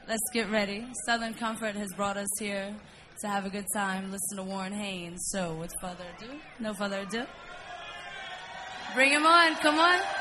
let's get ready. Southern Comfort has brought us here to have a good time, listen to Warren Haynes. So, with no further ado, bring him on, come on.